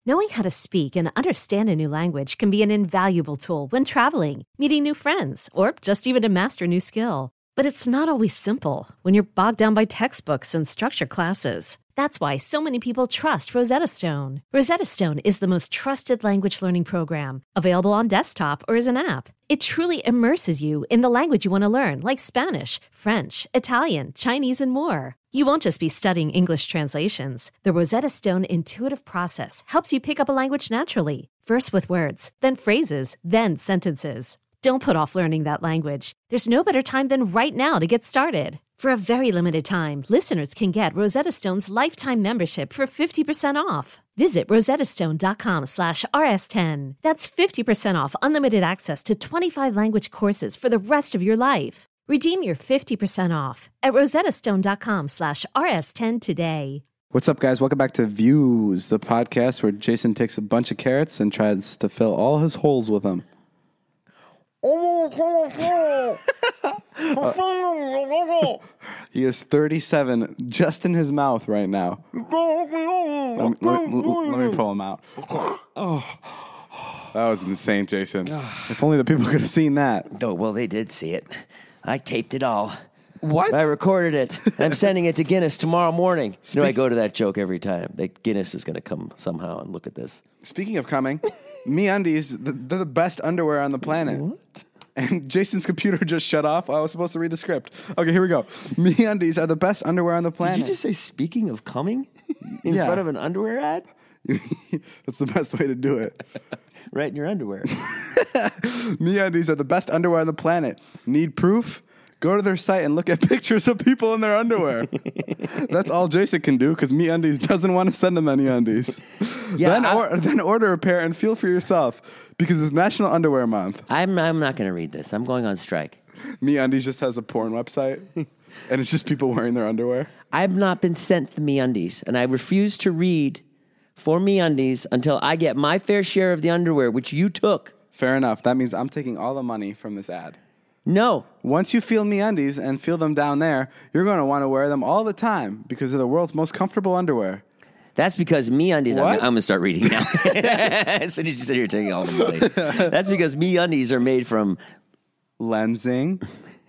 Knowing how to speak and understand a new language can be an invaluable tool when traveling, meeting new friends, or just even to master a new skill. But it's not always simple when you're bogged down by textbooks and structured classes. That's why so many people trust Rosetta Stone. Rosetta Stone is the most trusted language learning program, available on desktop or as an app. It truly immerses you in the language you want to learn, like Spanish, French, Italian, Chinese, and more. You won't just be studying English translations. The Rosetta Stone intuitive process helps you pick up a language naturally, first with words, then phrases, then sentences. Don't put off learning that language. There's no better time than right now to get started. For a very limited time, listeners can get Rosetta Stone's lifetime membership for 50% off. Visit rosettastone.com/rs10. That's 50% off unlimited access to 25 language courses for the rest of your life. Redeem your 50% off at rosettastone.com/rs10 today. What's up, guys? Welcome back to Views, the podcast where Jason takes a bunch of carrots and tries to fill all his holes with them. He is 37 just in his mouth right now. Let me pull him out. That was insane, Jason. If only the people could have seen that. Oh, well, they did see it. I taped it all. What? I recorded it. I'm sending it to Guinness tomorrow morning. I go to that joke every time. Guinness is going to come somehow and look at this. Speaking of coming, MeUndies, they're the best underwear on the planet. What? And Jason's computer just shut off. I was supposed to read the script. Okay, here we go. MeUndies are the best underwear on the planet. Did you just say speaking of coming in front of an underwear ad? That's the best way to do it. Right in your underwear. MeUndies are the best underwear on the planet. Need proof? Go to their site and look at pictures of people in their underwear. That's all Jason can do because MeUndies doesn't want to send them any undies. Yeah, then order a pair and feel for yourself because it's National Underwear Month. I'm not going to read this. I'm going on strike. MeUndies just has a porn website and it's just people wearing their underwear. I've not been sent the MeUndies, and I refuse to read for MeUndies until I get my fair share of the underwear, which you took. Fair enough. That means I'm taking all the money from this ad. No. Once you feel MeUndies and feel them down there, you're going to want to wear them all the time because they're the world's most comfortable underwear. That's because MeUndies. I'm going to start reading now. As soon as you said you're taking all the money. That's because MeUndies are made from lensing,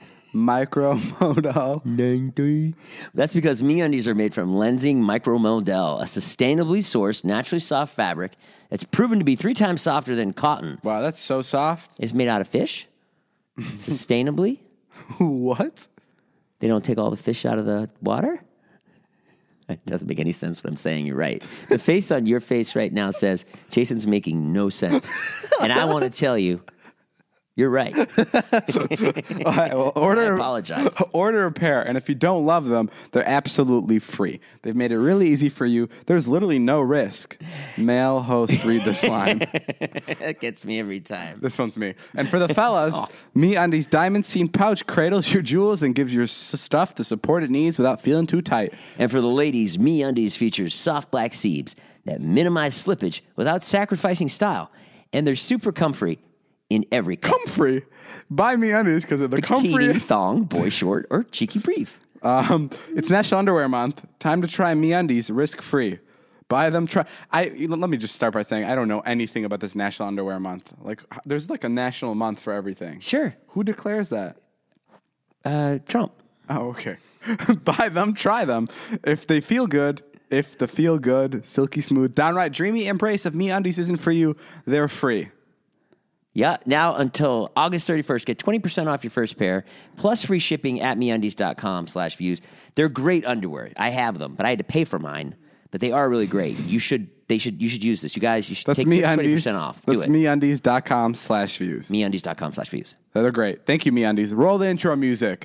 micromodal. That's because MeUndies are made from Lensing Micromodal, a sustainably sourced, naturally soft fabric that's proven to be 3 times softer than cotton. Wow, that's so soft. It's made out of fish. Sustainably? What? They don't take all the fish out of the water? It doesn't make any sense what I'm saying. You're right. The face on your face right now says, Jason's making no sense. And I want to tell you, you're right. All right, well, I apologize. Order a pair, and if you don't love them, they're absolutely free. They've made it really easy for you. There's literally no risk. Male host, read this line. That gets me every time. This one's me. And for the fellas, MeUndies Diamond Seam Pouch cradles your jewels and gives your stuff the support it needs without feeling too tight. And for the ladies, MeUndies features soft black seams that minimize slippage without sacrificing style. And they're super comfy in every cut. Comfy. Buy MeUndies because they're the Bikini, comfiest. thong, boy short, or cheeky brief. It's National Underwear Month. Time to try MeUndies risk-free. Buy them. Let me just start by saying I don't know anything about this National Underwear Month. Like, there's like a national month for everything. Sure. Who declares that? Trump. Oh, okay. Buy them. Try them. If they feel good. If the feel good, silky smooth, downright dreamy embrace of MeUndies isn't for you, they're free. Yeah, now until August 31st, get 20% off your first pair, plus free shipping at MeUndies.com/views. They're great underwear. I have them, but I had to pay for mine. But they are really great. You should use this. You guys, you should take 20% off. That's MeUndies.com/views. MeUndies.com/views. They're great. Thank you, MeUndies. Roll the intro music.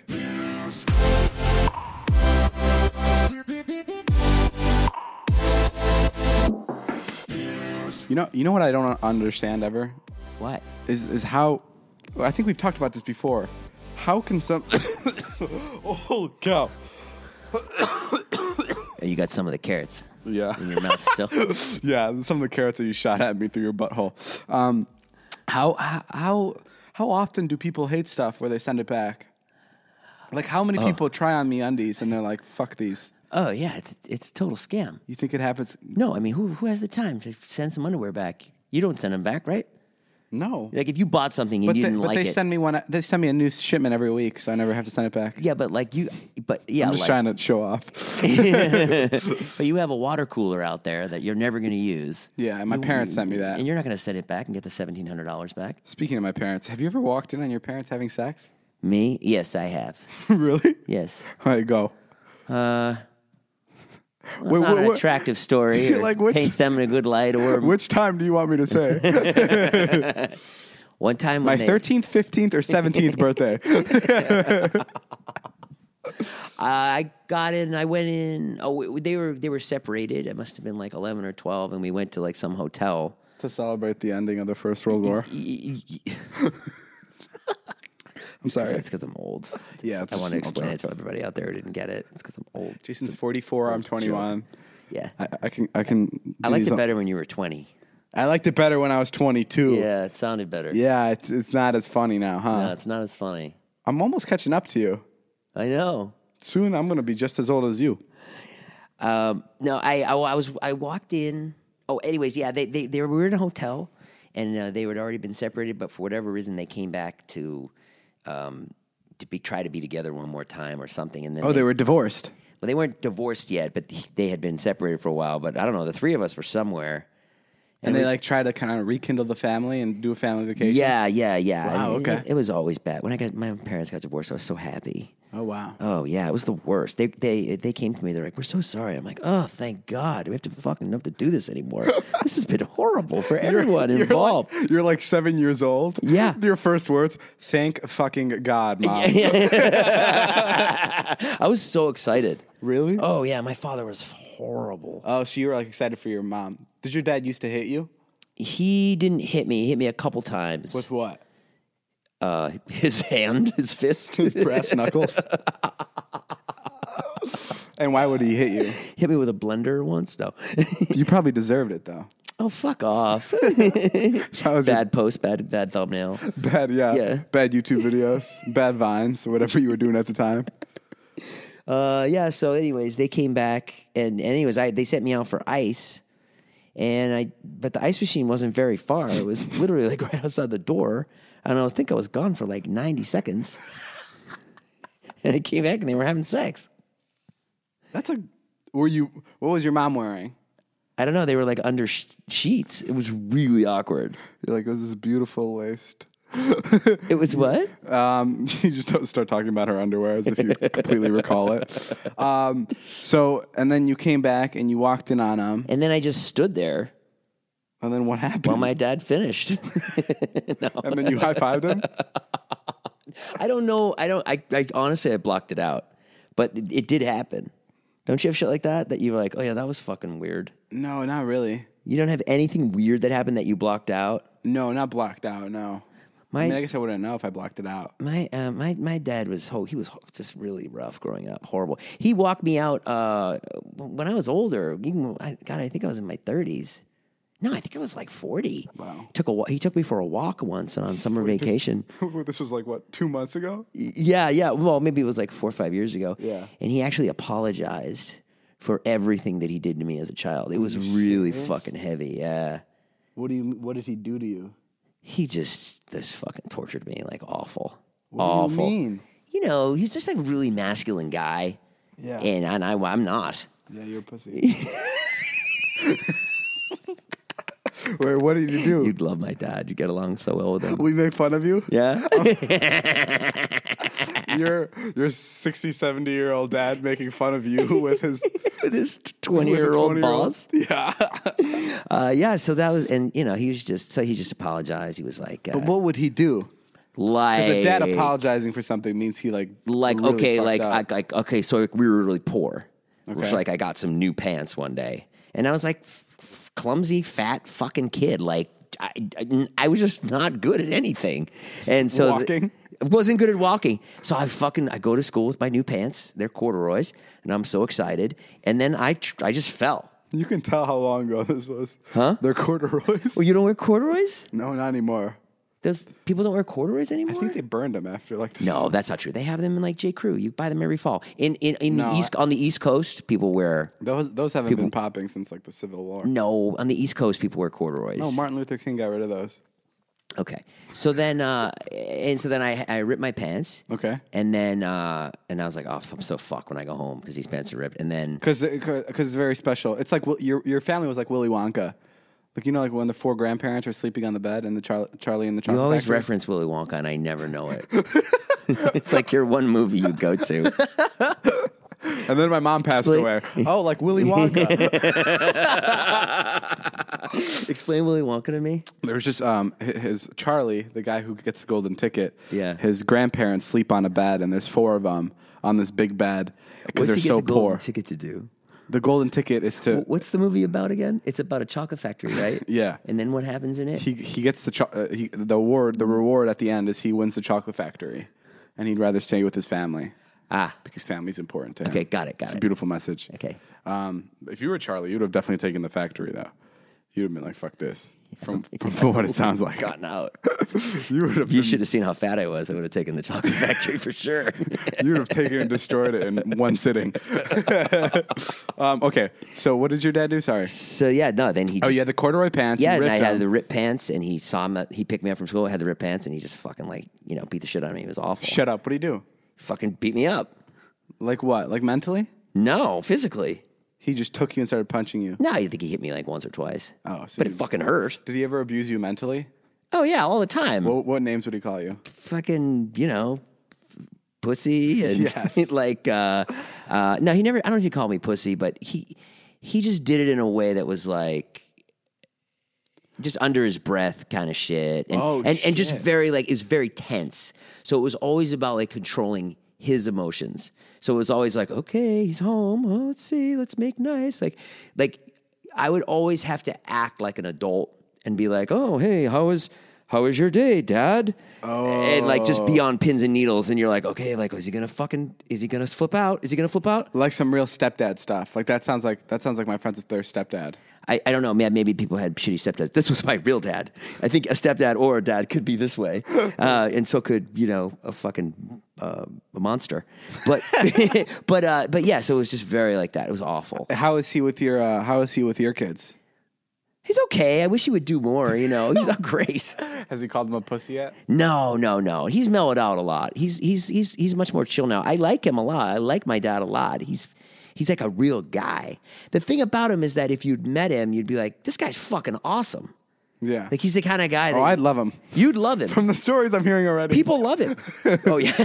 You know what I don't understand ever? What? Is how, I think we've talked about this before. How can some, oh cow. You got some of the carrots in your mouth still? Yeah, some of the carrots that you shot at me through your butthole. How often do people hate stuff where they send it back? Like, how many people try on MeUndies and they're like, fuck these? Oh yeah, it's a total scam. You think it happens? No, I mean, who has the time to send some underwear back? You don't send them back, right? No. Like if you bought something and you didn't like they it. send me one. They send me a new shipment every week, so I never have to send it back. Yeah, but like you, but yeah, I'm just trying to show off. But you have a water cooler out there that you're never going to use. Yeah, and my parents sent me that. And you're not going to send it back and get the $1,700 back. Speaking of my parents, have you ever walked in on your parents having sex? Me? Yes, I have. Really? Yes. All right, go. It's not an attractive story. Or Like which- paints them in a good light. Or Which time do you want me to say? one time My when 13th, 15th, or 17th birthday. I got in. I went in. Oh, they were separated. It must have been like 11 or 12, and we went to like some hotel. To celebrate the ending of the First World War. I'm sorry. It's because I'm old. Yeah, it's I just want to an old explain joke. it to everybody out there who didn't get it. It's because I'm old. Jason's 44. I'm 21. Yeah, I can. I liked it better when you were 20. I liked it better when I was 22. Yeah, it sounded better. Yeah, it's not as funny now, huh? No, it's not as funny. I'm almost catching up to you. I know. Soon I'm going to be just as old as you. No, I walked in. Oh, anyways, yeah, they were in a hotel, and they had already been separated, but for whatever reason, they came back to try to be together one more time or something. And then They were divorced. Well, they weren't divorced yet, but they had been separated for a while. But I don't know. The three of us were somewhere. And they like try to kind of rekindle the family and do a family vacation. Yeah. Wow, And okay. It was always bad. When my parents got divorced, I was so happy. Oh wow. Oh yeah, it was the worst. They came to me. They're like, "We're so sorry." I'm like, "Oh, thank God. We have to fucking have to do this anymore. This has been horrible for everyone involved." You're like 7 years old. Yeah. Your first words, "Thank fucking God, Mom." I was so excited. Really? Oh yeah, my father was horrible. Oh, so you were like excited for your mom. Did your dad used to hit you? He didn't hit me. He hit me a couple times. With what? His hand, his fist. His brass knuckles. And why would he hit you? Hit me with a blender once. No. You probably deserved it though. Oh, fuck off. How was Bad post, bad thumbnail. Bad, Yeah. Bad YouTube videos, bad vines, whatever you were doing at the time. Yeah, so anyways, they came back and anyways, they sent me out for ice. But the ice machine wasn't very far. It was literally like right outside the door. I think I was gone for like 90 seconds. And I came back and they were having sex. What was your mom wearing? I don't know. They were like under sheets. It was really awkward. You're like, it was this beautiful waist. It was what? You just don't start talking about her underwear as if you completely recall it. And then you came back and you walked in on him. And then I just stood there And then what happened? while my dad finished. No. And then you high-fived him? I don't know. I honestly, I blocked it out. But it did happen. Don't you have shit like that? That you were like, oh yeah, that was fucking weird. No, not really. You don't have anything weird that happened that you blocked out? No, not blocked out, no. I guess I wouldn't know if I blocked it out. My dad was he was just really rough growing up, horrible. He walked me out when I was older. I think I was in my 30s. No, I think I was like 40. Wow. He took me for a walk once on summer vacation. This was like, 2 months ago? Yeah. Well, maybe it was like 4 or 5 years ago. Yeah. And he actually apologized for everything that he did to me as a child. It was really fucking heavy. Yeah. What did he do to you? He just fucking tortured me like awful. What do you mean? You know, he's just like a really masculine guy. Yeah. And I'm not. Yeah, you're a pussy. Wait, what did you do? You'd love my dad. You get along so well with him. We make fun of you? Yeah. Your 60, 70-year-old dad making fun of you with his... With his 20-year-old boss. Yeah. Yeah, so that was, and you know, he just apologized. He was like, But what would he do? like, Because a dad apologizing for something means he really okay, fucked up. okay, so we were really poor. Okay. So like I got some new pants one day, and I was like clumsy, fat fucking kid. Like I was just not good at anything, and so Walking? wasn't good at walking. So I go to school with my new pants. They're corduroys, and I'm so excited. And then I just fell. You can tell how long ago this was. Huh? They're corduroys. Well, you don't wear corduroys? No, not anymore. Those people don't wear corduroys anymore. I think they burned them after like this. No, that's not true. They have them in like J. Crew. You buy them every fall. In No, on the East Coast, people wear. Those haven't been popping since like the Civil War. No, on the East Coast, people wear corduroys. No, Martin Luther King got rid of those. Okay, so then I ripped my pants. Okay, and then I was like, oh, I'm so fucked when I go home because these pants are ripped. And then because it's very special. It's like your family was like Willy Wonka. Like, you know, like when the 4 grandparents were sleeping on the bed and the Charlie and the Chocolate you always Factory? reference Willy Wonka, and I never know it. It's like your one movie you go to. And then my mom passed away. Oh, like Willy Wonka. Explain Willy Wonka to me. There was just his Charlie, the guy who gets the golden ticket. Yeah. His grandparents sleep on a bed, and there's 4 of them on this big bed because they're so the poor. golden ticket to do? The golden ticket is to. What's the movie about again? It's about a chocolate factory, right? Yeah. And then what happens in it? He gets the reward at the end is he wins the chocolate factory, and he'd rather stay with his family. Because family's important to him. Okay, got it. It's a beautiful message. Okay. If you were Charlie, you'd have definitely taken the factory, though. You'd have been like, fuck this. From what it sounds like. Gotten out. You should have seen how fat I was. I would have taken the chocolate factory for sure. You would have taken and destroyed it in one sitting. Okay, so what did your dad do? Sorry. So, yeah, no, then he you had the corduroy pants. Yeah, you and I ripped had them. the ripped pants, and he saw him. He picked me up from school, I had the ripped pants, and he just fucking beat the shit out of me. It was awful. Shut up. What do you do? Fucking beat me up. Like what? Like mentally? No, physically. He just took you and started punching you. No, I think he hit me like once or twice. Oh, so but it fucking hurt. Did he ever abuse you mentally? Oh yeah, all the time. What names would he call you? Fucking, pussy and Yes. no, he never. I don't know if he called me pussy, but he just did it in a way that was like just under his breath kind of shit, and just very it was very tense. So it was always about like controlling his emotions. So it was always like, okay, he's home. Oh, let's see, let's make nice. Like I would always have to act like an adult and be like, oh, hey, how was your day, Dad? Oh. And just be on pins and needles. And you're like, okay, is he gonna flip out? Is he gonna flip out? Like some real stepdad stuff. Like that sounds like my friends with their stepdad. I don't know. Maybe people had shitty stepdads. This was my real dad. I think a stepdad or a dad could be this way, and so could a fucking a monster. But but yeah. So it was just very like that. It was awful. How is he with your kids? He's okay. I wish he would do more. He's not great. Has he called him a pussy yet? No. He's mellowed out a lot. He's much more chill now. I like him a lot. I like my dad a lot. He's like a real guy. The thing about him is that if you'd met him, you'd be like, this guy's fucking awesome. Yeah. Like he's the kind of guy that I'd love him. You'd love him. From the stories I'm hearing already. People love him. Oh yeah.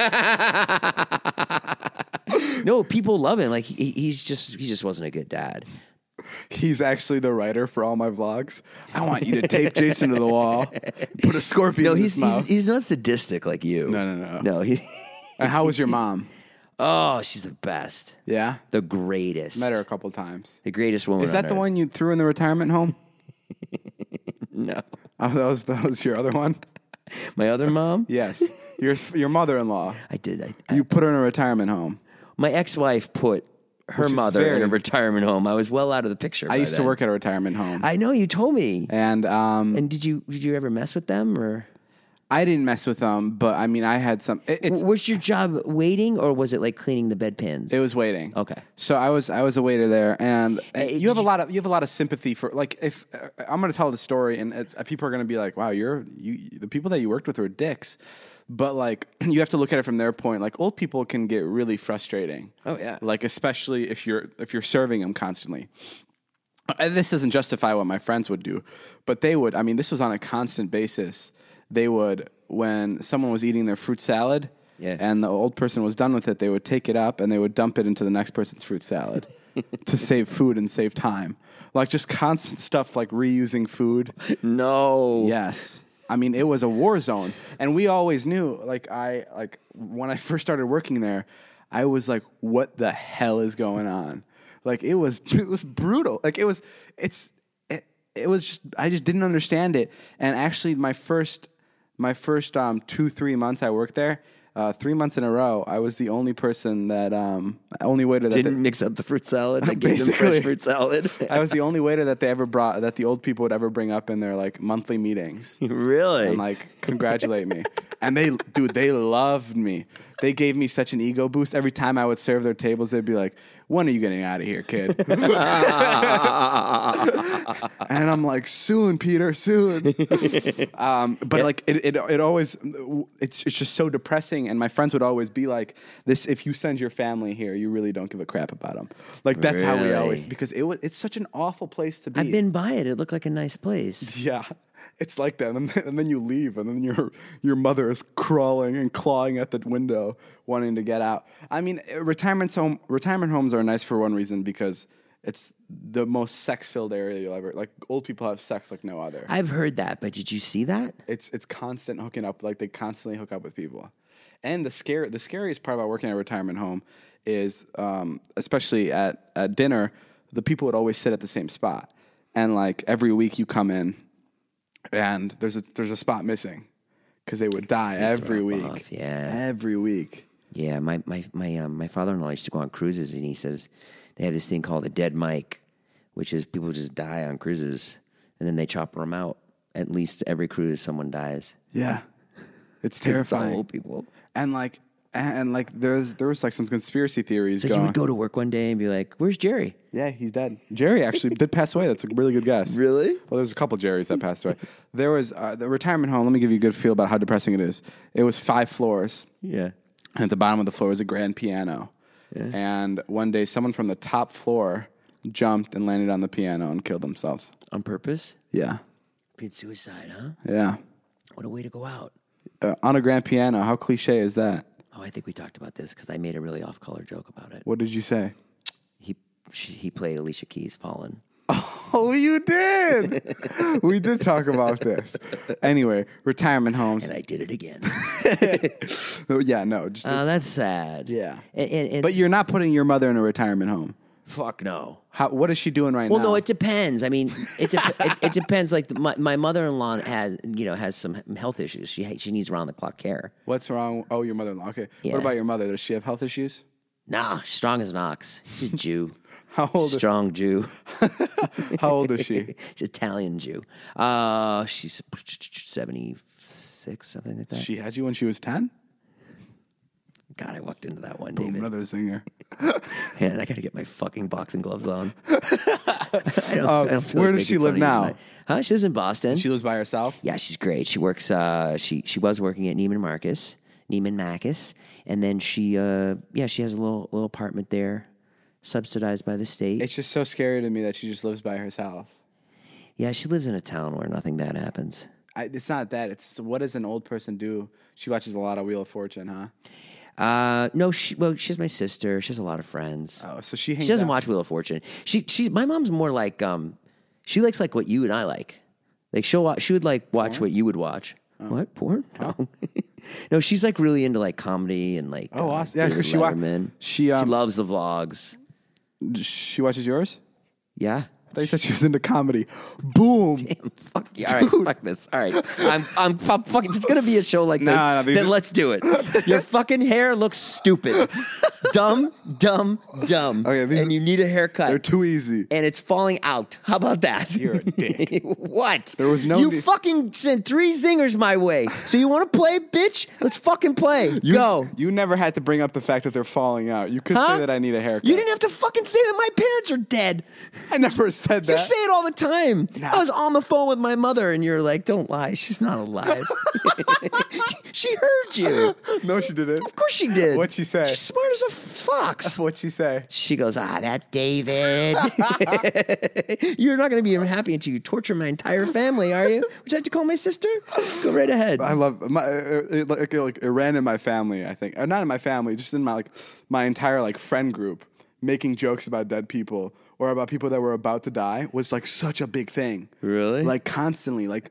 No, people love him. Like he just wasn't a good dad. He's actually the writer for all my vlogs. I want you to tape Jason to the wall, put a scorpion in his mouth. He's not sadistic like you. No. No, And how was your mom? Oh, she's the best. Yeah? The greatest. Met her a couple times. The greatest woman. Is that the one you threw in the retirement home? No. Oh, that was your other one? My other mom? Yes. Your mother-in-law. I did. You put her in a retirement home. My ex-wife put her mother in a retirement home. I was well out of the picture. I used to work at a retirement home. I know, you told me. And did you ever mess with them or? I didn't mess with them, but I mean, I had some. Was your job waiting, or was it like cleaning the bedpans? It was waiting. Okay. So I was a waiter there, and you have a lot of sympathy for, like, if I'm going to tell the story, and people are going to be like, wow, the people that you worked with were dicks, but like you have to look at it from their point. Like old people can get really frustrating. Oh yeah. Like especially if you're serving them constantly. And this doesn't justify what my friends would do, but they would. I mean, this was on a constant basis. They would, when someone was eating their fruit salad and the old person was done with it, they would take it up and they would dump it into the next person's fruit salad to save food and save time. Like just constant stuff like reusing food. No. Yes. I mean, it was a war zone. And we always knew, when I first started working there, I was like, what the hell is going on? Like it was brutal. Like it was just, I just didn't understand it. And actually my first 2-3 months I worked there, 3 months in a row, I was the only person that only waiter that Didn't mix up the fruit salad. They gave them Basically. fresh fruit salad. I was the only waiter that they ever brought that the old people would ever bring up in their like monthly meetings Really? and like congratulate me. And they loved me. They gave me such an ego boost. Every time I would serve their tables, they'd be like, "When are you getting out of here, kid?" And I'm like, "Soon, Peter, soon." But like it always, it's just so depressing. And my friends would always be like, "This, if you send your family here, you really don't give a crap about them." Like that's how we Really? always, because it's such an awful place to be. I've been by it. It looked like a nice place. Yeah, it's like that, and then you leave, and then your mother is crawling and clawing at the window, wanting to get out. I mean, retirement homes are nice for one reason, because it's the most sex-filled area you'll ever. Like, old people have sex like no other. I've heard that, but did you see that? It's constant hooking up. Like, they constantly hook up with people. And the scariest part about working at a retirement home is, especially at dinner, the people would always sit at the same spot, and like every week you come in, and there's a spot missing because they would die every drop week. off, yeah. Every week. Yeah, my father-in-law used to go on cruises, and he says they have this thing called a dead mic, which is people just die on cruises, and then they chopper them out. At least every cruise, someone dies. Yeah, it's 'Cause it's all terrifying. old people. And like there was like some conspiracy theories So going. you would go to work one day and be like, "Where's Jerry?" Yeah, he's dead. Jerry actually did pass away. That's a really good guess. Really? Well, there's a couple Jerrys that passed away. There was the retirement home. Let me give you a good feel about how depressing it is. It was 5 floors. Yeah. And at the bottom of the floor was a grand piano. Yeah. And one day, someone from the top floor jumped and landed on the piano and killed themselves. On purpose? Yeah. Been suicide, huh? Yeah. What a way to go out. On a grand piano. How cliche is that? Oh, I think we talked about this because I made a really off-color joke about it. What did you say? He played Alicia Keys' "Fallen." Oh, you did. We did talk about this. Anyway, retirement homes. And I did it again. Yeah, no. Just That's sad. yeah. And But you're not putting your mother in a retirement home. fuck no. What is she doing right now? Well, no, it depends. I mean, it depends. Like my mother-in-law has some health issues. She needs round-the-clock care. What's wrong? Oh, your mother-in-law. Okay. Yeah. What about your mother? Does she have health issues? Nah, strong as an ox. She's a Jew. How old? Strong Jew. How old is she? She's Italian Jew. She's 76, something like that. She had you when she was 10? God, I walked into that one, Boom, David. another zinger. Man, I got to get my fucking boxing gloves on. I don't feel where like does she making live fun of you now? tonight. Huh? She lives in Boston. She lives by herself? Yeah, she's great. She works. She was working at Neiman Marcus, and then she has a little apartment there, subsidized by the state. It's just so scary to me that she just lives by herself. Yeah, she lives in a town where nothing bad happens. It's not that. It's what does an old person do? She watches a lot of Wheel of Fortune, huh? No, she's my sister. She has a lot of friends. Oh, so she hangs She doesn't out. watch Wheel of Fortune. My mom's more like she likes like what you and I like. Like she would like watch what you would watch. Oh. What porn? No. No, she's like really into like comedy and like awesome. Yeah, David she Letterman. She loves the vlogs. She watches yours? Yeah. I thought you said she was into comedy. Boom. Damn, fuck you. All right, fuck this. All right. I'm fucking, if it's going to be a show like this, No, then let's do it. Your fucking hair looks stupid. Dumb. Okay, and you need a haircut. They're too easy. And it's falling out. How about that? You're a dick. What? There was no... You fucking sent 3 zingers my way. So you want to play, bitch? Let's fucking play. Go. You never had to bring up the fact that they're falling out. You could Huh? say that I need a haircut. You didn't have to fucking say that my parents are dead. I never said that. You say it all the time. I was on the phone with my mother, and you're like, "Don't lie, she's not alive." She heard you. No, she didn't. Of course she did. What'd she say? She's smart as a fox. What'd she say? She goes, that's David. You're not going to be even happy until you torture my entire family, are you? Would you like to call my sister? Go right ahead. I love it ran in my family. I think, or not in my family, just in my entire like friend group. Making jokes about dead people or about people that were about to die was like such a big thing. Really? Like constantly, like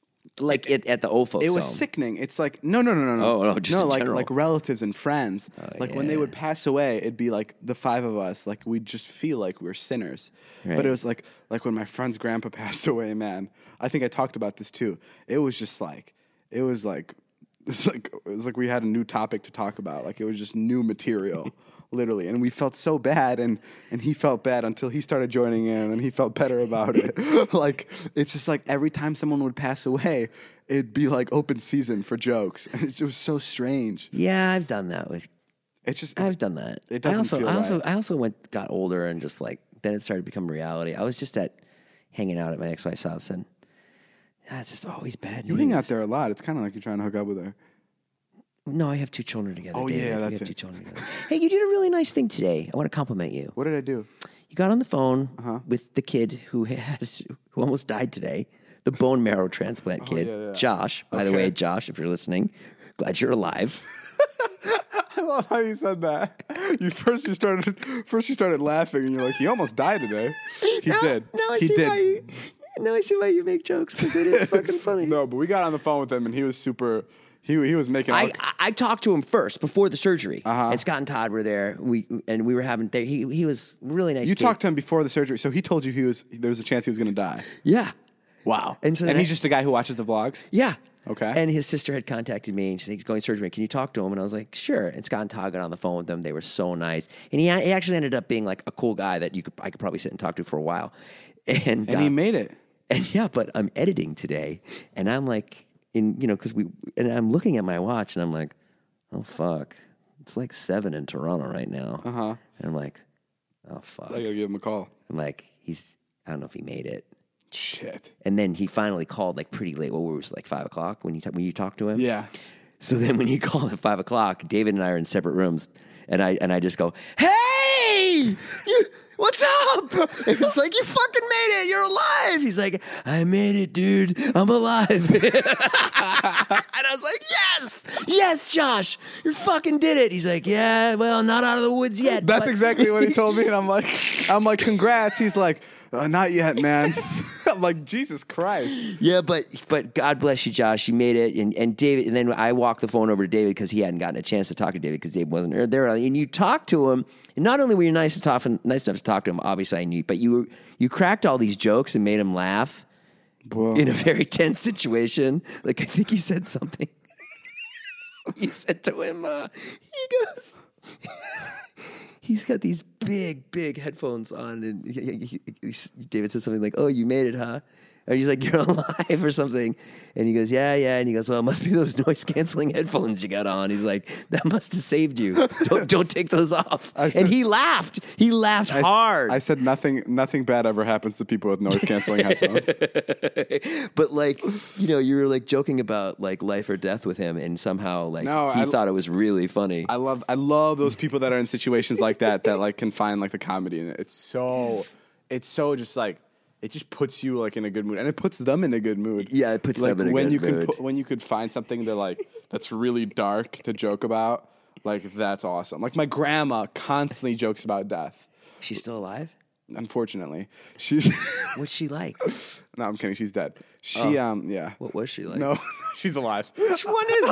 at the old folks' it was home. sickening. It's like no. Oh, no, just in like general. like relatives and friends. Like when they would pass away, it'd be like the 5 of us. Like we'd just feel like we're sinners. Right. But it was like when my friend's grandpa passed away. Man, I think I talked about this too. It was just like it was like we had a new topic to talk about. Like it was just new material, literally. And we felt so bad, and he felt bad until he started joining in, and he felt better about it. Like it's just like every time someone would pass away, it'd be like open season for jokes. And it was so strange. Yeah, I've done that with. It's just I've done that. It doesn't feel right. I also got older and just like then it started to become reality. I was just hanging out at my ex-wife's house and. It's just always bad news. You hang out there a lot. It's kind of like you're trying to hook up with her. No, I have 2 children together. Oh, David. yeah, We that's have it. 2 children together. Hey, you did a really nice thing today. I want to compliment you. What did I do? You got on the phone with the kid who almost died today, the bone marrow transplant kid, yeah. Josh. By the way, Josh, if you're listening, glad you're alive. I love how you said that. You started laughing, and you're like, he almost died today. He did. Now I he see did. why. Now I see why you make jokes because it is fucking funny. No, but we got on the phone with him, and he was super. He was making. I talked to him first before the surgery. And Scott and Todd were there. We were having. He was really nice. You kid. talked to him before the surgery, so he told you there was a chance he was going to die. Yeah. Wow. And he's just a guy who watches the vlogs. Yeah. Okay. And his sister had contacted me, and she said, he's going to surgery. Can you talk to him? And I was like, sure. And Scott and Todd got on the phone with them. They were so nice. And he actually ended up being like a cool guy that I could probably sit and talk to for a while. And he made it. And yeah, but I'm editing today, and I'm like, because and I'm looking at my watch, and I'm like, oh fuck, it's like 7 in Toronto right now. And I'm like, oh fuck. I gotta give him a call. I'm like, I don't know if he made it. Shit. And then he finally called like pretty late. What was it, like 5 o'clock when you talked to him? Yeah. So then when he called at 5 o'clock, David and I are in separate rooms, and I just go, hey, what's up? It's like, you fucking made it. You're alive. He's like, I made it, dude. I'm alive. And I was like, yes, Josh, you fucking did it. He's like, yeah, well, not out of the woods yet. That's exactly what he told me. And I'm like, congrats. He's like, not yet, man. I'm like, Jesus Christ. Yeah, but God bless you, Josh. You made it. And David, and then I walked the phone over to David because he hadn't gotten a chance to talk to David because David wasn't there. And you talked to him. And not only were you nice enough to talk to him, obviously I knew, but you cracked all these jokes and made him laugh in a very tense situation. Like, I think you said something. You said to him, he goes, he's got these big headphones on, and David said something like, oh, you made it, huh? And he's like, you're alive or something. And he goes, yeah. And he goes, well, it must be those noise-canceling headphones you got on. He's like, that must have saved you. Don't take those off. And he laughed. He laughed hard. I said nothing bad ever happens to people with noise-canceling headphones. But like, you were like joking about like life or death with him, and somehow he thought it was really funny. I love those people that are in situations like that like can find like the comedy in it. It's so just like, it just puts you like in a good mood, and it puts them in a good mood. Yeah, it puts like them in a good mood. When you could find something that like that's really dark to joke about, like that's awesome. Like my grandma constantly jokes about death. She's still alive? Unfortunately, she's. What's she like? No, I'm kidding. She's dead. Yeah. What was she like? No, she's alive. Which one is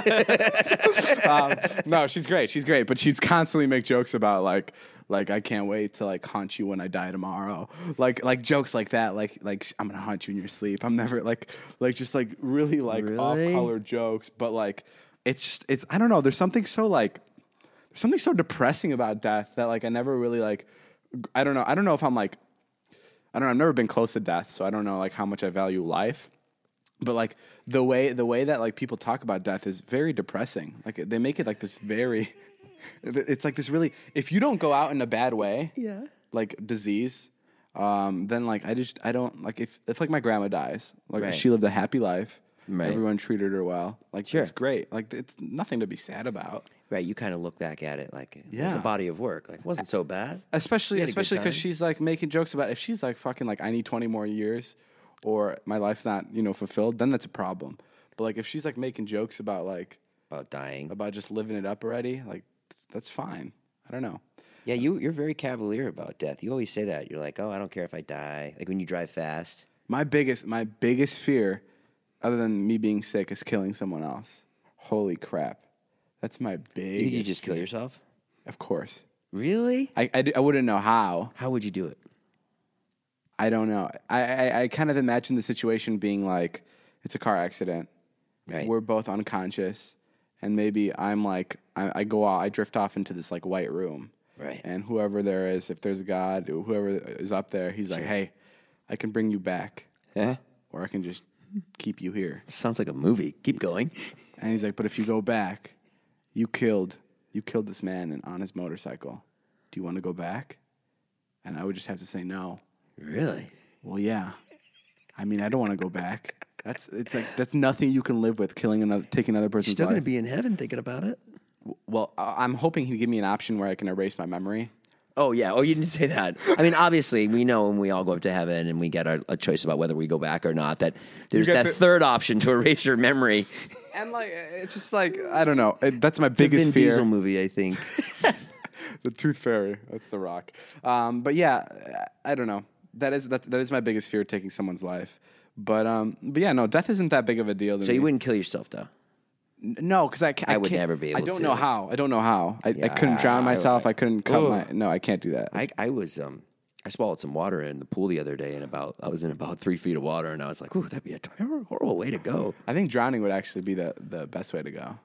it? No, she's great. She's great, but she's constantly make jokes about like I can't wait to like haunt you when I die tomorrow. Like jokes like that. Like I'm gonna haunt you in your sleep. I'm never like just like really like off color jokes. But like it's I don't know. There's something so depressing about death that like I never really like. I don't know if I'm like. I don't know. I've never been close to death, so I don't know like how much I value life. But like the way that like people talk about death is very depressing. Like they make it like this very. It's like this really. If you don't go out in a bad way, like disease, then like I don't like if like my grandma dies, like she lived a happy life, everyone treated her well, like it's great. Like it's nothing to be sad about. Right, you kind of look back at it like it was a body of work. Like it wasn't so bad. Especially because she's like making jokes about if she's like fucking like I need 20 more years, or my life's not fulfilled, then that's a problem. But like if she's like making jokes about dying, about just living it up already, like that's fine. I don't know. Yeah, you're very cavalier about death. You always say that. You're like, oh, I don't care if I die. Like when you drive fast. My biggest fear, other than me being sick, is killing someone else. Holy crap. That's my biggest. You just kill yourself? Of course. Really? I wouldn't know how. How would you do it? I don't know. I kind of imagine the situation being like it's a car accident, Right. we're both unconscious, and maybe I'm like, I go out, I drift off into this like white room. Right. And whoever there is, if there's a God, or whoever is up there, he's like, hey, I can bring you back, Yeah. or I can just keep you here. Sounds like a movie. Keep going. And he's like, but if you go back, you killed this man on his motorcycle. Do you want to go back? And I would just have to say no. Really? Well, yeah. I mean, I don't want to go back. That's nothing you can live with, taking another person's Still life. going to be in heaven thinking about it? Well, I'm hoping he'd give me an option where I can erase my memory. Oh, yeah. Oh, you didn't say that. I mean, obviously, we know when we all go up to heaven and we get a choice about whether we go back or not, that there's get that the- third option to erase your memory. And like, it's just like, I don't know. That's my It's a biggest Vin fear. Diesel movie, I think. The Tooth Fairy. That's The Rock. But yeah, I don't know. That is my biggest fear, taking someone's life. But yeah, no, death isn't that big of a deal to So me. you wouldn't kill yourself, though? No, because I can't. I would never be able I don't to. know how. I don't know how. I Yeah, couldn't drown myself. I couldn't cut Ugh. my. No, I can't do that. I was I swallowed some water in the pool the other day, and I was in about 3 feet of water, and I was like, "Ooh, that'd be a horrible way to go." I think drowning would actually be the best way to go.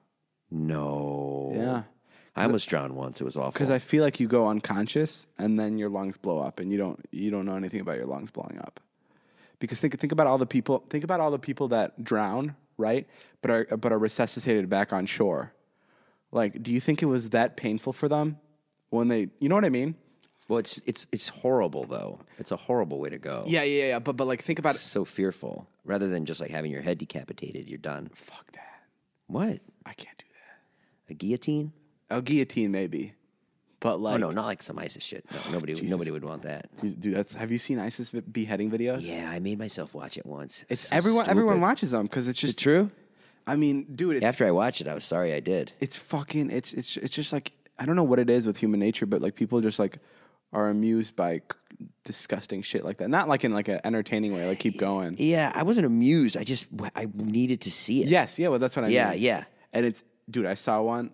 No. Yeah. I almost drowned once. It was awful. Because I feel like you go unconscious and then your lungs blow up, and you don't know anything about your lungs blowing up. Because think about all the people. Think about all the people that drown, right? But are resuscitated back on shore. Like, do you think it was that painful for them when they? You know what I mean? Well, it's horrible though. It's a horrible way to go. Yeah. But like, think about it. So fearful. Rather than just like having your head decapitated, you're done. Fuck that. What? I can't do that. A guillotine? A guillotine, maybe. But like, Oh no, not like some ISIS shit. No, nobody would want that. dude, have you seen ISIS beheading videos? Yeah, I made myself watch it once. It's So everyone stupid. watches them because it's Is just it true? I mean, dude, it's After I watched it, I was sorry I did. it's fucking it's just like, I don't know what it is with human nature, but like people just like are amused by disgusting shit like that. Not like in like an entertaining way, like keep going. Yeah, I wasn't amused. I needed to see it. Yes, yeah, well that's what I Yeah, mean. yeah. And it's, dude, I saw one.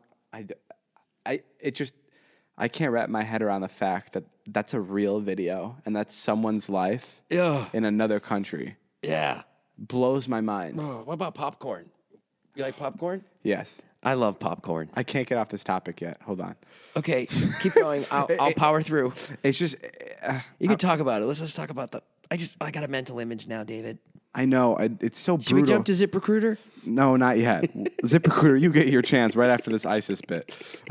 I can't wrap my head around the fact that that's a real video and that's someone's life Ugh. in another country. Yeah. Blows my mind. Oh, what about popcorn? You like popcorn? Yes. I love popcorn. I can't get off this topic yet. Hold on. Okay, keep going. I'll power through. It's just, You can talk about it. Let's just talk about I got a mental image now, David. I know, it's so Should we brutal. jump to ZipRecruiter? No, not yet. ZipRecruiter, you get your chance right after this ISIS bit.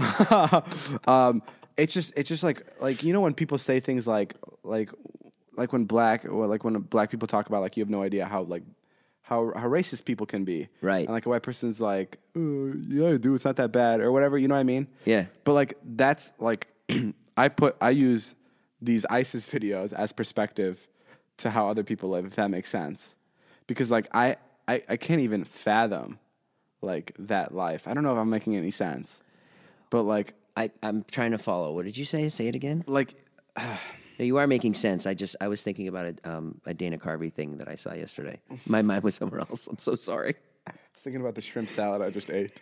It's just like you know when people say things like when black people talk about like you have no idea how racist people can be, Right. And like a white person's like, yeah, dude, it's not that bad or whatever. You know what I mean? Yeah. But like that's like I use these ISIS videos as perspective to how other people live, if that makes sense. Because like I can't even fathom like that life. I don't know if I'm making any sense, but like I'm trying to follow. What did you say? Say it again. like No, you are making sense. I was thinking about a Dana Carvey thing that I saw yesterday. My mind was somewhere else. I'm so sorry. I was thinking about the shrimp salad I just ate.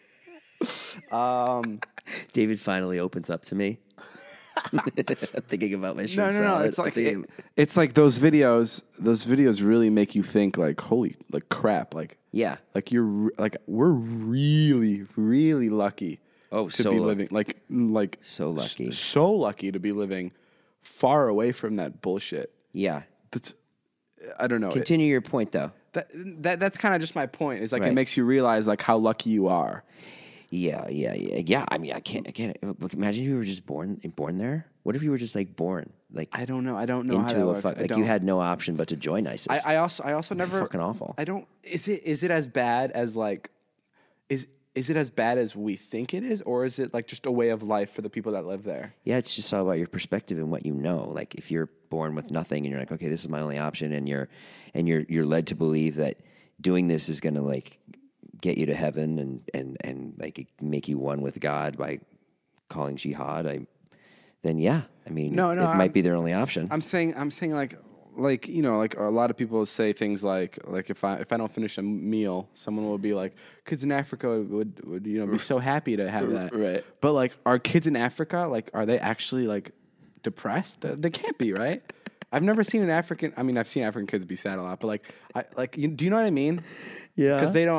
David finally opens up to me. Thinking about my shrimp No. salad. It's like it's like those videos. Those videos really make you think like, holy, like crap, like Yeah. like we're really, really lucky. Oh, to so be lucky. living like So lucky. so lucky to be living far away from that bullshit. Yeah. That's I don't know. Continue your point, though. That's kind of just my point. Is like Right. it makes you realize like how lucky you are. Yeah. I mean, I can't. Imagine if you were just born there. What if you were just like born like I don't know how that into a works. fuck, I like don't. you had no option but to join ISIS? I also never fucking awful. I don't. Is it as bad as like is it as bad as we think it is, or is it like just a way of life for the people that live there? Yeah, it's just all about your perspective and what you know. Like if you're born with nothing and you're like, okay, this is my only option, and you're led to believe that doing this is going to like get you to heaven and like make you one with God by calling jihad. Then yeah, I mean, No, it I'm- might be their only option. I'm saying like you know, like a lot of people say things like if I don't finish a meal, someone will be like, kids in Africa would you know be so happy to have that. Right. But like, are kids in Africa like are they actually like depressed? They can't be, right? I've never seen an African. I mean, I've seen African kids be sad a lot, but like do you know what I mean? Yeah. Because they don't.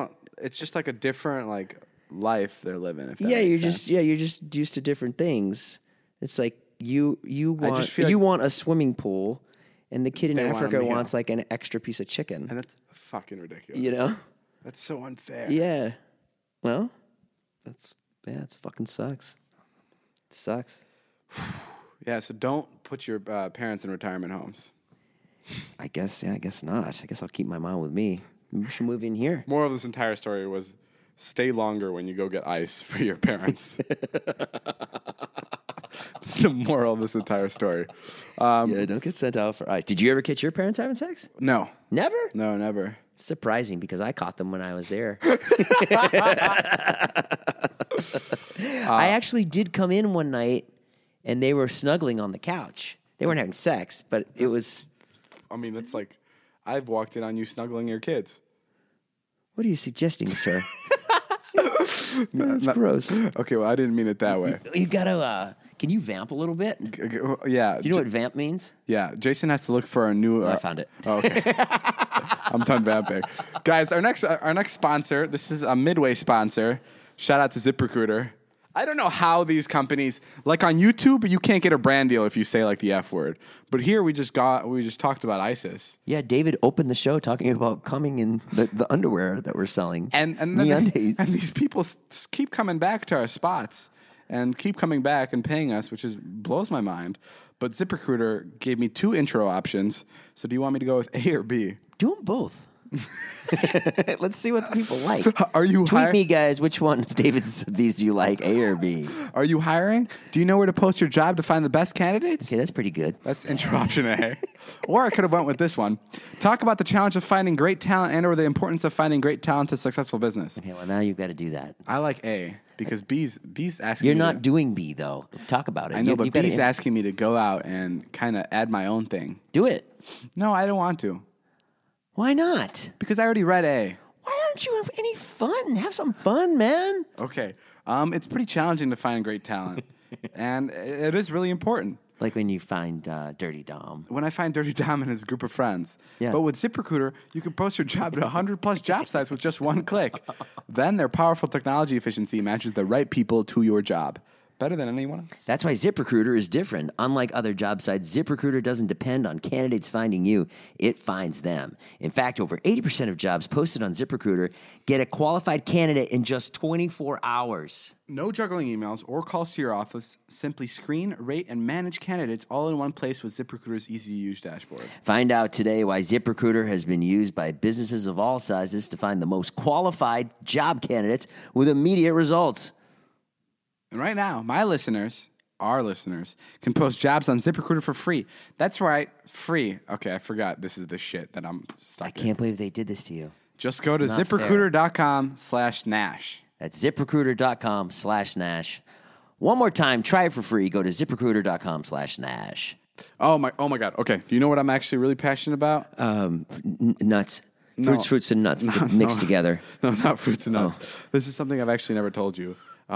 it's just like a different like life they're living. If that Yeah, makes sense. you're just used to different things. It's like you want feel you like- want a swimming pool, and the kid in They want a Africa meal. wants like an extra piece of chicken. And that's fucking ridiculous. You know? That's so unfair. Yeah. Well, it fucking sucks. It sucks. Yeah, so don't put your parents in retirement homes. I guess not. I guess I'll keep my mom with me. Maybe we should move in here. Moral of this entire story was stay longer when you go get ice for your parents. That's the moral of this entire story. Yeah, don't get sent out for ice. Did you ever catch your parents having sex? No. Never? No, never. It's surprising because I caught them when I was there. I actually did come in one night and they were snuggling on the couch. They weren't having sex, but it was. I mean, that's like, I've walked in on you snuggling your kids. What are you suggesting, sir? That's gross. Okay, well, I didn't mean it that way. You gotta. Can you vamp a little bit? Do Okay, well, yeah. you know what vamp means? Yeah, Jason has to look for a new. I found it. Oh, okay. I'm done vamping. Guys, our next sponsor, this is a Midway sponsor. Shout out to ZipRecruiter. I don't know how these companies, like on YouTube, you can't get a brand deal if you say like the F word. But here we just talked about ISIS. Yeah, David opened the show talking about coming in the underwear that we're selling. And MeUndies. and these people keep coming back to our spots and keep coming back and paying us, which blows my mind. But ZipRecruiter gave me 2 intro options. So do you want me to go with A or B? Do them both. Let's see what the people like. Are you Tweet me, guys. Which one of David's of these do you like, A or B? Are you hiring? Do you know where to post your job to find the best candidates? Okay, that's pretty good. That's intro option A. Or I could have went with this one. Talk about the challenge of finding great talent and or the importance of finding great talent to successful business. Okay, well now you've got to do that. I like A because B's asking You're me not to, doing B though. Talk about it. I know, but you gotta B's asking me to go out and kind of add my own thing. do it. No, I don't want to. Why not? Because I already read A. Why aren't you have any fun? Have some fun, man. Okay. It's pretty challenging to find great talent. And it is really important. Like when you find Dirty Dom. When I find Dirty Dom and his group of friends. Yeah. But with ZipRecruiter, you can post your job to 100 plus job sites with just one click. Then their powerful technology efficiency matches the right people to your job. Better than anyone else. That's why ZipRecruiter is different. Unlike other job sites, ZipRecruiter doesn't depend on candidates finding you, it finds them. In fact, over 80% of jobs posted on ZipRecruiter get a qualified candidate in just 24 hours. No juggling emails or calls to your office. Simply screen, rate, and manage candidates all in one place with ZipRecruiter's easy-to-use dashboard. Find out today why ZipRecruiter has been used by businesses of all sizes to find the most qualified job candidates with immediate results. And right now, my listeners, our listeners, can post jobs on ZipRecruiter for free. That's right, free. Okay, I forgot this is the shit that I'm stuck I in. can't believe they did this to you. Just go to It's not ZipRecruiter.com/Nash. That's ZipRecruiter.com/Nash. One more time, try it for free. Go to ZipRecruiter.com/Nash. Oh my God. Okay, do you know what I'm actually really passionate about? Nuts. No. Fruits, and nuts mixed No. together. No, not fruits and nuts. Oh. This is something I've actually never told you.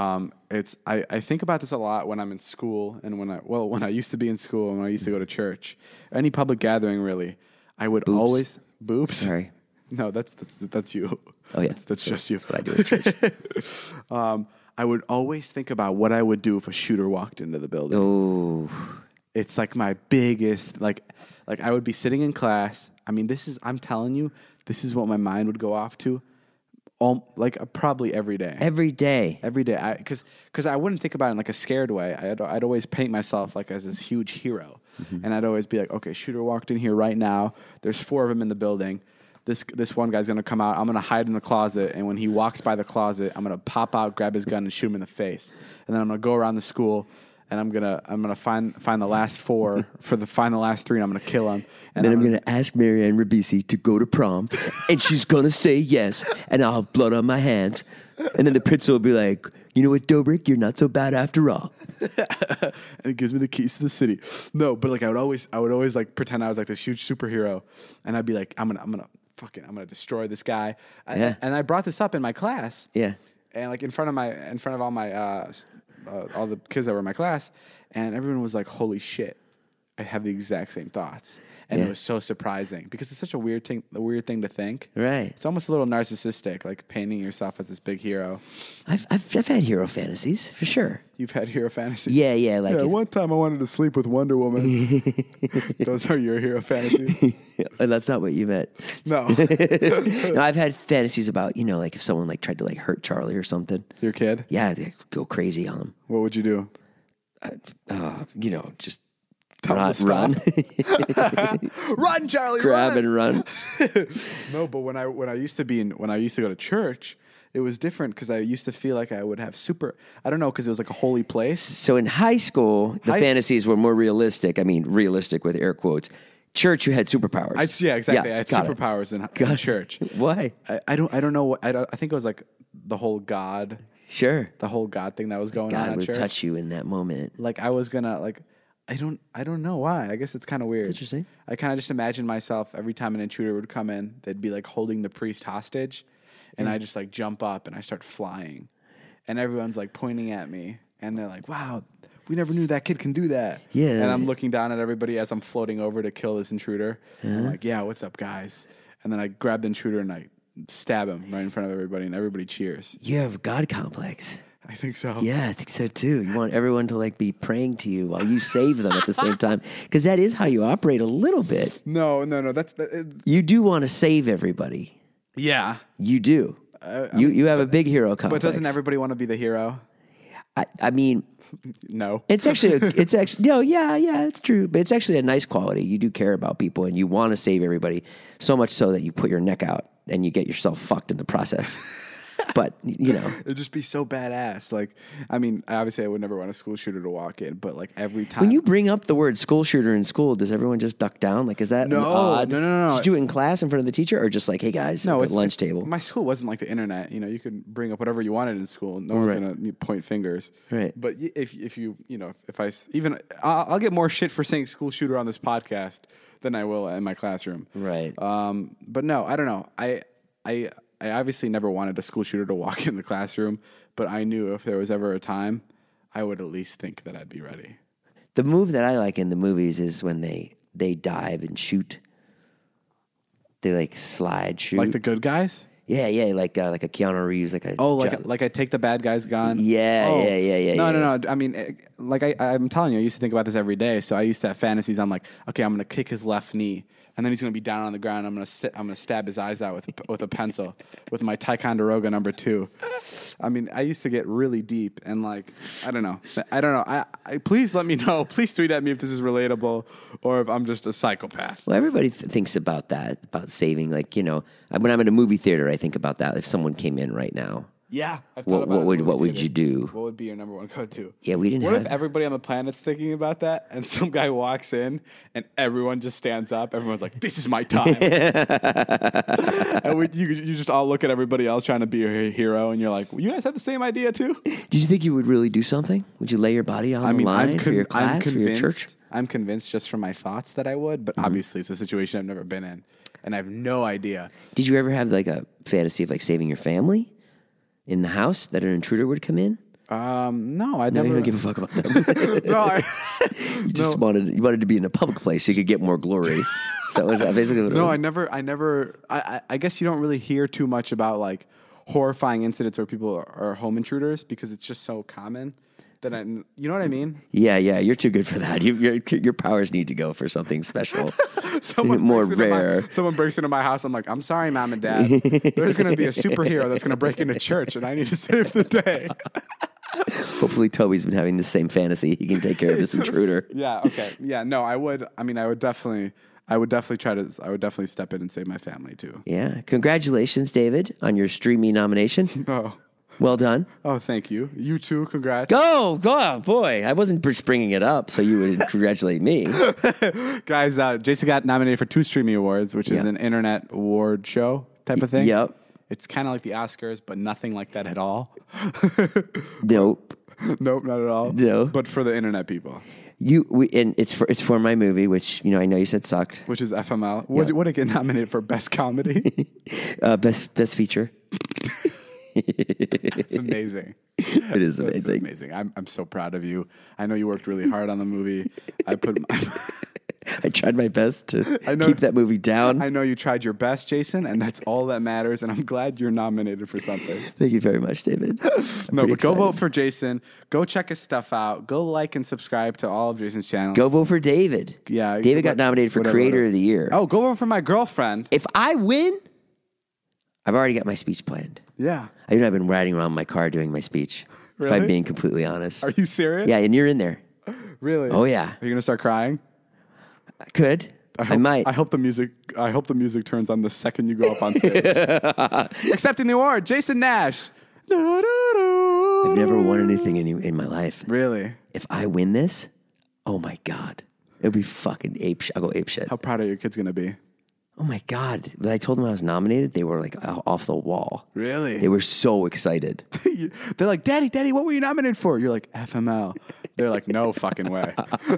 I think about this a lot when I'm in school and when I used to be in school and when I used to go to church, any public gathering really, I would always boobs. Sorry. No, that's you. Oh, yeah. That's just you. That's what I do at church. I would always think about what I would do if a shooter walked into the building. Oh, It's like my biggest, like I would be sitting in class. I mean, I'm telling you, this is what my mind would go off to. Probably every day. every day. Every day, because I wouldn't think about it in like a scared way. I'd always paint myself like as this huge hero, and I'd always be like, okay, shooter walked in here right now. There's 4 of them in the building. This one guy's gonna come out. I'm gonna hide in the closet, and when he walks by the closet, I'm gonna pop out, grab his gun, and shoot him in the face. And then I'm gonna go around the school, and I'm gonna find the last 4 find the last 3, and I'm gonna kill him. And Then I'm going to ask Marianne Ribisi to go to prom, and she's going to say yes, and I'll have blood on my hands. And then the principal will be like, you know what, Dobrik, you're not so bad after all. and it gives me the keys to the city. No, but like I would always like pretend I was like this huge superhero, and I'd be like, I'm gonna destroy this guy. Yeah. And I brought this up in my class. Yeah. And like in front of all my all the kids that were in my class, and everyone was like, "Holy shit!" I have the exact same thoughts. And it was so surprising because it's such a weird thing to think. Right. It's almost a little narcissistic, like painting yourself as this big hero. I've had hero fantasies for sure. You've had hero fantasies? Yeah. Like one time I wanted to sleep with Wonder Woman. Those are your hero fantasies? That's not what you meant. No. No, I've had fantasies about, like if someone like tried to like hurt Charlie or something. Your kid? Yeah, they go crazy on him. What would you do? Just Tell him to run. Run, Charlie, Grab run! and run. No, but when I used to go to church, it was different because I used to feel like I would have I don't know, because it was like a holy place. So in high school, the fantasies were more realistic. I mean, realistic with air quotes. Church, you had superpowers. Yeah, exactly. Yeah, I had got superpowers in church. Why? I don't know. I think it was like the whole God thing that was going on God at would church. touch you in that moment. Like I was gonna like. I don't know why. I guess it's kind of weird. Interesting. I kind of just imagine myself every time an intruder would come in, they'd be like holding the priest hostage, and I just like jump up and I start flying, and everyone's like pointing at me, and they're like, "Wow, we never knew that kid can do that." Yeah. And I'm looking down at everybody as I'm floating over to kill this intruder. I'm like, "Yeah, what's up, guys?" And then I grab the intruder and I stab him right in front of everybody, and everybody cheers. You have a God complex. I think so. Yeah, I think so too. You want everyone to like be praying to you while you save them at the same time, because that is how you operate a little bit. No. You do want to save everybody. Yeah. You do. You have a big hero complex. But doesn't everybody want to be the hero? I mean, no. it's actually yeah, it's true. But it's actually a nice quality. You do care about people and you want to save everybody, so much so that you put your neck out and you get yourself fucked in the process. But, it'd just be so badass. Like, I mean, obviously I would never want a school shooter to walk in, but like every time. When you bring up the word school shooter in school, does everyone just duck down? Like, is that odd? No. Did you do it in class in front of the teacher or just like, hey guys, at lunch table? My school wasn't like the internet. You could bring up whatever you wanted in school. No one's going to point fingers. Right. But I'll get more shit for saying school shooter on this podcast than I will in my classroom. Right. But no, I don't know. I obviously never wanted a school shooter to walk in the classroom, but I knew if there was ever a time, I would at least think that I'd be ready. The move that I like in the movies is when they dive and shoot. They like slide shoot. Like the good guys? Yeah, like a Keanu Reeves, like I take the bad guy's gun. Yeah. No. I mean, like I'm telling you, I used to think about this every day. So I used to have fantasies. I'm like, okay, I'm gonna kick his left knee, and then he's gonna be down on the ground. I'm gonna stab his eyes out with a pencil with my Ticonderoga number 2. I mean, I used to get really deep, and like I don't know. I please let me know. Please tweet at me if this is relatable or if I'm just a psychopath. Well, everybody thinks about that, about saving. Like, when I'm in a movie theater, I think about that. If someone came in right now. Yeah, I've thought about what would you do? What would be your number one go-to? Yeah, we didn't. What if everybody on the planet's thinking about that, and some guy walks in, and everyone just stands up? Everyone's like, "This is my time," and you just all look at everybody else trying to be a hero, and you're like, well, "You guys have the same idea too?" Did you think you would really do something? Would you lay your body on the line for your class, for your church? I'm convinced just from my thoughts that I would, but obviously it's a situation I've never been in, and I have no idea. Did you ever have like a fantasy of like saving your family in the house, that an intruder would come in? No, I never. You don't give a fuck about them. No, you just wanted to be in a public place so you could get more glory. So was that basically what it was? No, I never. I guess you don't really hear too much about like horrifying incidents where people are home intruders because it's just so common. You know what I mean? Yeah, you're too good for that. Your powers need to go for something special, more rare. Someone breaks into my house. I'm like, I'm sorry, Mom and Dad. There's going to be a superhero that's going to break into church, and I need to save the day. Hopefully, Toby's been having the same fantasy. He can take care of this intruder. Yeah. Okay. Yeah. No, I would. I mean, I would definitely step in and save my family too. Yeah. Congratulations, David, on your Streamy nomination. Oh. Well done. Oh, thank you. You too. Congrats. Go, boy. I wasn't bringing it up, so you would congratulate me. Guys, Jason got nominated for 2 Streamy Awards, which is an internet award show type of thing. Yep. It's kind of like the Oscars, but nothing like that at all. Nope. Nope, not at all. No. But for the internet people. And it's for my movie, which I know you said sucked. Which is FML. What did it get nominated for? Best comedy? Best feature. It's amazing. It is That's amazing. amazing. I'm so proud of you. I know you worked really hard on the movie. I tried my best to know- keep that movie down. I know you tried your best, Jason, and that's all that matters. And I'm glad you're nominated for something. Thank you very much, David. No, but go vote for Jason. Go check his stuff out. Go like and subscribe to all of Jason's channels. Go vote for David. Yeah, David got nominated for Creator of the Year. Oh, go vote for my girlfriend. If I win, I've already got my speech planned. Yeah. I've been riding around my car doing my speech. If Really? I'm being completely honest. Are you serious? Yeah, and you're in there. Really? Oh, yeah. Are you gonna start crying? I could. I might. I hope the music turns on the second you go up on stage. Accepting the award, Jason Nash. I've never won anything in my life. Really? If I win this, oh my God. It'll be fucking ape shit. I'll go ape shit. How proud are your kids gonna be? Oh my God. When I told them I was nominated, they were like off the wall. Really? They were so excited. They're like, Daddy, what were you nominated for? You're like, FML. They're like, no fucking way.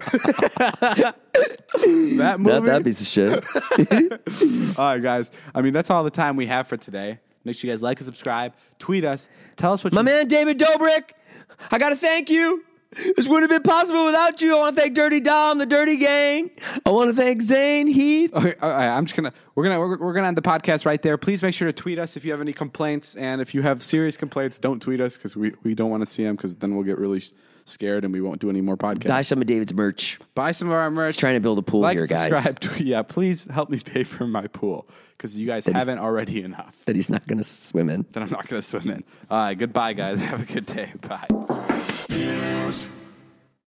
That movie. Not that piece of shit. All right, guys. I mean, that's all the time we have for today. Make sure you guys like and subscribe. Tweet us. Tell us what My man David Dobrik, I got to thank you. This wouldn't have been possible without you. I want to thank Dirty Dom, the Dirty Gang. I want to thank Zane Heath. Okay, all right, I'm just gonna we're gonna end the podcast right there. Please make sure to tweet us if you have any complaints, and if you have serious complaints, don't tweet us because we don't want to see them because then we'll get really scared and we won't do any more podcasts. Buy some of David's merch. Buy some of our merch. He's trying to build a pool here, guys. Subscribe. Yeah, please help me pay for my pool because you guys haven't already enough. That he's not going to swim in. That I'm not gonna swim in. All right, goodbye, guys. Have a good day. Bye.